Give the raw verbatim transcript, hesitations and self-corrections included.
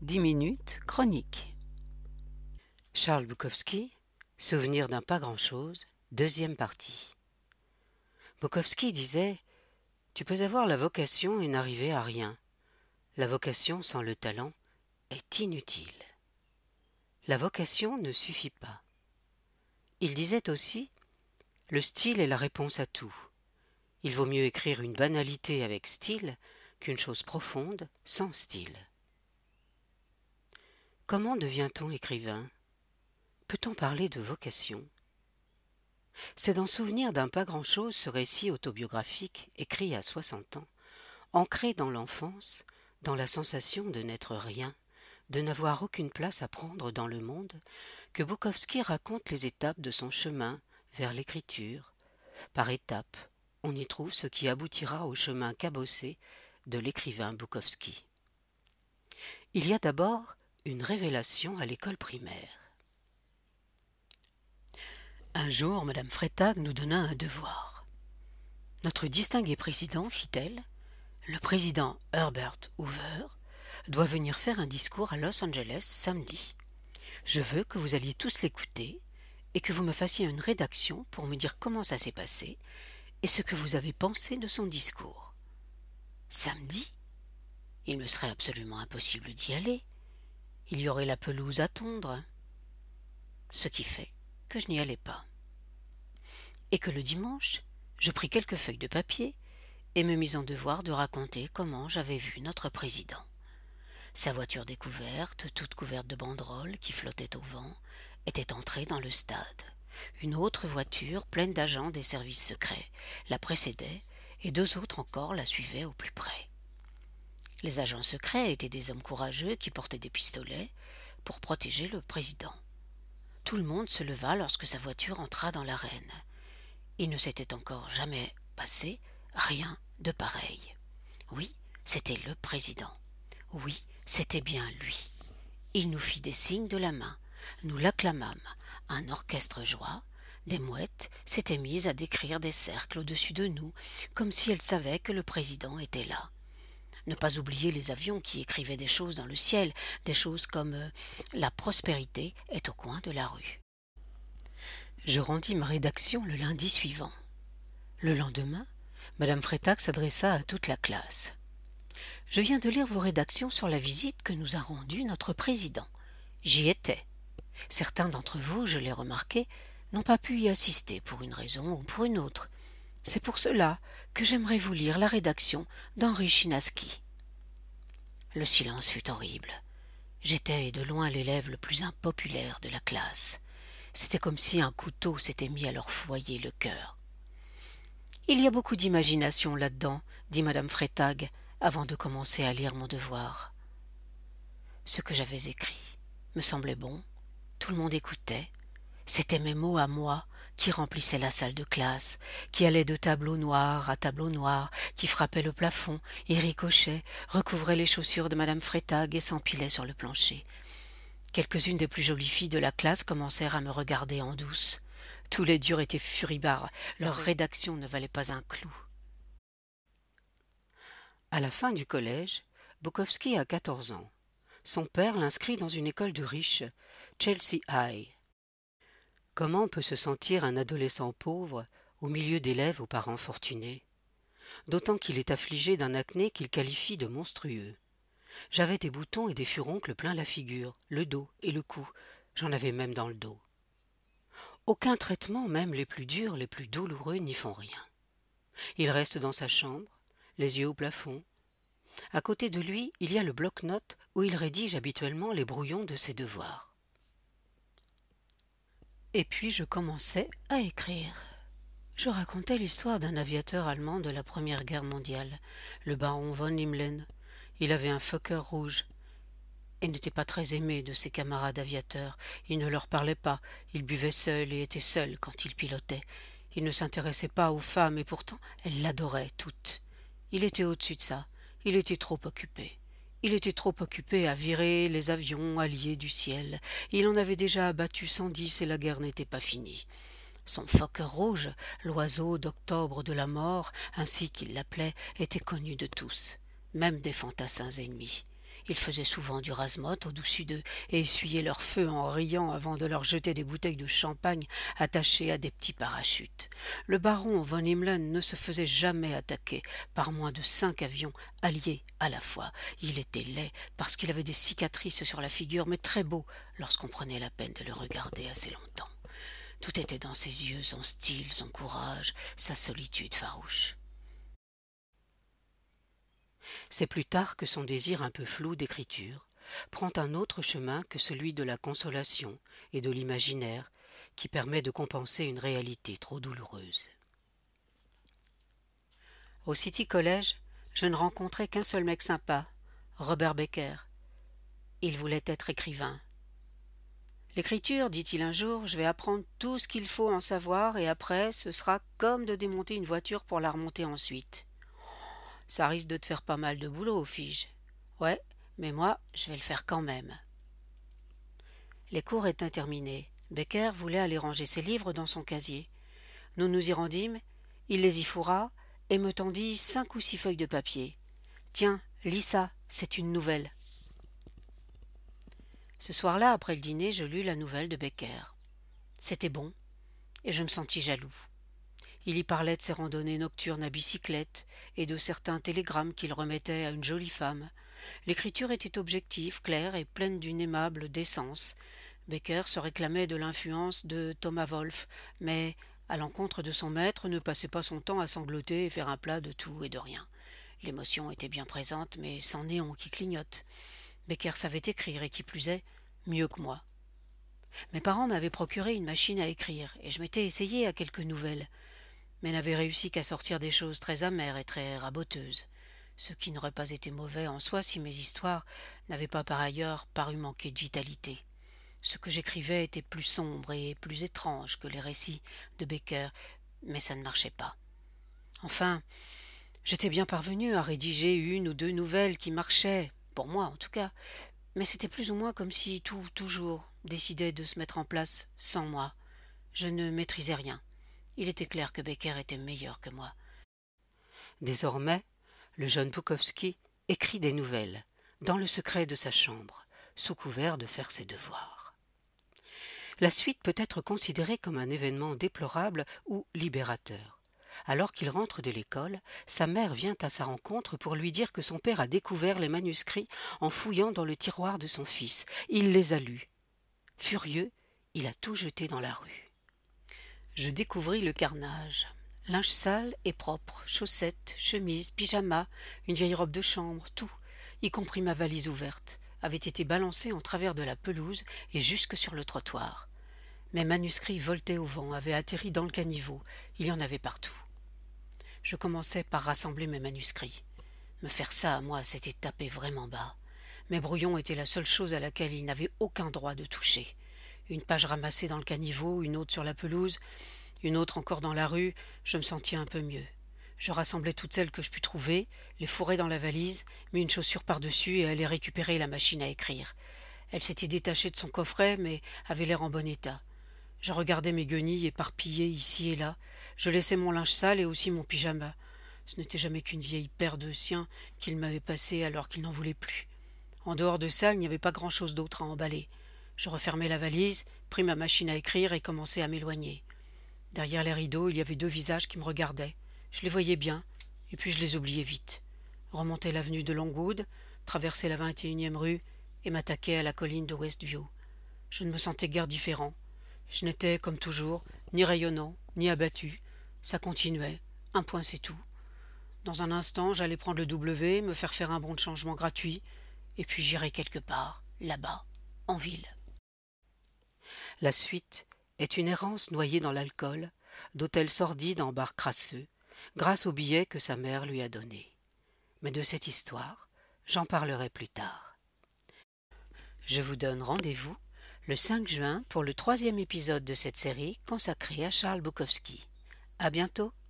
dix minutes chronique. Charles Bukowski, Souvenir d'un pas grand-chose, deuxième partie. Bukowski disait « Tu peux avoir la vocation et n'arriver à rien. La vocation sans le talent est inutile. La vocation ne suffit pas. » Il disait aussi « Le style est la réponse à tout. Il vaut mieux écrire une banalité avec style qu'une chose profonde sans style. » Comment devient-on écrivain? Peut-on parler de vocation? C'est dans Souvenir d'un pas grand-chose, ce récit autobiographique, écrit à soixante ans, ancré dans l'enfance, dans la sensation de n'être rien, de n'avoir aucune place à prendre dans le monde, que Bukowski raconte les étapes de son chemin vers l'écriture. Par étapes, on y trouve ce qui aboutira au chemin cabossé de l'écrivain Bukowski. Il y a d'abord une révélation à l'école primaire. Un jour, Madame Freytag nous donna un devoir. Notre distingué président, fit-elle, le président Herbert Hoover, doit venir faire un discours à Los Angeles samedi. Je veux que vous alliez tous l'écouter et que vous me fassiez une rédaction pour me dire comment ça s'est passé et ce que vous avez pensé de son discours. Samedi? Il me serait absolument impossible d'y aller. Il y aurait la pelouse à tondre. Ce qui fait que je n'y allais pas. Et que le dimanche, je pris quelques feuilles de papier et me mis en devoir de raconter comment j'avais vu notre président. Sa voiture découverte, toute couverte de banderoles qui flottaient au vent, était entrée dans le stade. Une autre voiture, pleine d'agents des services secrets, la précédait et deux autres encore la suivaient au plus près. Les agents secrets étaient des hommes courageux qui portaient des pistolets pour protéger le président. Tout le monde se leva lorsque sa voiture entra dans l'arène. Il ne s'était encore jamais passé rien de pareil. Oui, c'était le président. Oui, c'était bien lui. Il nous fit des signes de la main. Nous l'acclamâmes. Un orchestre joua. Des mouettes s'étaient mises à décrire des cercles au-dessus de nous, comme si elles savaient que le président était là. Ne pas oublier les avions qui écrivaient des choses dans le ciel, des choses comme euh, « La prospérité est au coin de la rue ». Je rendis ma rédaction le lundi suivant. Le lendemain, Madame Freytag s'adressa à toute la classe. « Je viens de lire vos rédactions sur la visite que nous a rendue notre président. J'y étais. Certains d'entre vous, je l'ai remarqué, n'ont pas pu y assister pour une raison ou pour une autre. C'est pour cela que j'aimerais vous lire la rédaction d'Henri Chinaski. » Le silence fut horrible. J'étais de loin l'élève le plus impopulaire de la classe. C'était comme si un couteau s'était mis à leur foyer le cœur. « Il y a beaucoup d'imagination là-dedans, » dit Madame Freytag, avant de commencer à lire mon devoir. Ce que j'avais écrit me semblait bon, tout le monde écoutait. C'étaient mes mots à moi qui remplissaient la salle de classe, qui allaient de tableau noir à tableau noir, qui frappaient le plafond, y ricochaient, recouvraient les chaussures de Madame Freytag et s'empilaient sur le plancher. Quelques-unes des plus jolies filles de la classe commencèrent à me regarder en douce. Tous les durs étaient furibards, leur rédaction ne valait pas un clou. À la fin du collège, Bukowski a quatorze ans. Son père l'inscrit dans une école de riches, Chelsea High. Comment peut se sentir un adolescent pauvre au milieu d'élèves aux parents fortunés? D'autant qu'il est affligé d'un acné qu'il qualifie de monstrueux. J'avais des boutons et des furoncles plein la figure, le dos et le cou. J'en avais même dans le dos. Aucun traitement, même les plus durs, les plus douloureux, n'y font rien. Il reste dans sa chambre, les yeux au plafond. À côté de lui, il y a le bloc-notes où il rédige habituellement les brouillons de ses devoirs. Et puis je commençais à écrire. Je racontais l'histoire d'un aviateur allemand de la Première Guerre mondiale, le baron von Himmelen. Il avait un Fokker rouge et n'était pas très aimé de ses camarades aviateurs. Il ne leur parlait pas, il buvait seul et était seul quand il pilotait. Il ne s'intéressait pas aux femmes et pourtant elles l'adoraient toutes. Il était au-dessus de ça, il était trop occupé. Il était trop occupé à virer les avions alliés du ciel. Il en avait déjà abattu cent dix et la guerre n'était pas finie. Son Fokker rouge, l'oiseau d'octobre de la mort, ainsi qu'il l'appelait, était connu de tous, même des fantassins ennemis. Il faisait souvent du rase-motte au-dessus d'eux et essuyait leur feu en riant avant de leur jeter des bouteilles de champagne attachées à des petits parachutes. Le baron von Himmelen ne se faisait jamais attaquer par moins de cinq avions alliés à la fois. Il était laid parce qu'il avait des cicatrices sur la figure, mais très beau lorsqu'on prenait la peine de le regarder assez longtemps. Tout était dans ses yeux, son style, son courage, sa solitude farouche. C'est plus tard que son désir un peu flou d'écriture prend un autre chemin que celui de la consolation et de l'imaginaire qui permet de compenser une réalité trop douloureuse. Au City College, je ne rencontrais qu'un seul mec sympa, Robert Becker. Il voulait être écrivain. L'écriture, dit-il un jour, je vais apprendre tout ce qu'il faut en savoir et après, ce sera comme de démonter une voiture pour la remonter ensuite. Ça risque de te faire pas mal de boulot, fis-je. Ouais, mais moi, je vais le faire quand même. Les cours étaient terminés. Becker voulait aller ranger ses livres dans son casier. Nous nous y rendîmes, il les y fourra et me tendit cinq ou six feuilles de papier. Tiens, lis ça, c'est une nouvelle. Ce soir-là, après le dîner, je lus la nouvelle de Becker. C'était bon, et je me sentis jaloux. Il y parlait de ses randonnées nocturnes à bicyclette et de certains télégrammes qu'il remettait à une jolie femme. L'écriture était objective, claire et pleine d'une aimable décence. Becker se réclamait de l'influence de Thomas Wolfe, mais, à l'encontre de son maître, ne passait pas son temps à sangloter et faire un plat de tout et de rien. L'émotion était bien présente, mais sans néon qui clignote. Becker savait écrire, et qui plus est, mieux que moi. Mes parents m'avaient procuré une machine à écrire, et je m'étais essayé à quelques nouvelles, mais n'avais réussi qu'à sortir des choses très amères et très raboteuses, ce qui n'aurait pas été mauvais en soi si mes histoires n'avaient pas par ailleurs paru manquer de vitalité. Ce que j'écrivais était plus sombre et plus étrange que les récits de Becker, mais ça ne marchait pas. Enfin, j'étais bien parvenu à rédiger une ou deux nouvelles qui marchaient, pour moi en tout cas, mais c'était plus ou moins comme si tout, toujours, décidait de se mettre en place sans moi. Je ne maîtrisais rien. Il était clair que Becker était meilleur que moi. Désormais, le jeune Bukowski écrit des nouvelles, dans le secret de sa chambre, sous couvert de faire ses devoirs. La suite peut être considérée comme un événement déplorable ou libérateur. Alors qu'il rentre de l'école, sa mère vient à sa rencontre pour lui dire que son père a découvert les manuscrits en fouillant dans le tiroir de son fils. Il les a lus. Furieux, il a tout jeté dans la rue. Je découvris le carnage. Linge sale et propre, chaussettes, chemises, pyjamas, une vieille robe de chambre, tout, y compris ma valise ouverte, avait été balancé en travers de la pelouse et jusque sur le trottoir. Mes manuscrits voltaient au vent, avaient atterri dans le caniveau, il y en avait partout. Je commençais par rassembler mes manuscrits. Me faire ça à moi, c'était taper vraiment bas. Mes brouillons étaient la seule chose à laquelle il n'avait aucun droit de toucher. Une page ramassée dans le caniveau, une autre sur la pelouse, une autre encore dans la rue, je me sentis un peu mieux. Je rassemblais toutes celles que je pus trouver, les fourrais dans la valise, mis une chaussure par-dessus et allai récupérer la machine à écrire. Elle s'était détachée de son coffret, mais avait l'air en bon état. Je regardais mes guenilles éparpillées ici et là. Je laissais mon linge sale et aussi mon pyjama. Ce n'était jamais qu'une vieille paire de siens qu'il m'avait passée alors qu'il n'en voulait plus. En dehors de ça, il n'y avait pas grand-chose d'autre à emballer. Je refermai la valise, pris ma machine à écrire et commençai à m'éloigner. Derrière les rideaux, il y avait deux visages qui me regardaient. Je les voyais bien, et puis je les oubliais vite. Remontai l'avenue de Longwood, traversai la vingt et unième rue et m'attaquai à la colline de Westview. Je ne me sentais guère différent. Je n'étais, comme toujours, ni rayonnant, ni abattu. Ça continuait. Un point, c'est tout. Dans un instant, j'allais prendre le W, me faire faire un bon de changement gratuit, et puis j'irai quelque part, là-bas, en ville. La suite est une errance noyée dans l'alcool, d'hôtels sordides en bars crasseux, grâce aux billets que sa mère lui a donnés. Mais de cette histoire, j'en parlerai plus tard. Je vous donne rendez-vous le cinq juin pour le troisième épisode de cette série consacrée à Charles Bukowski. À bientôt!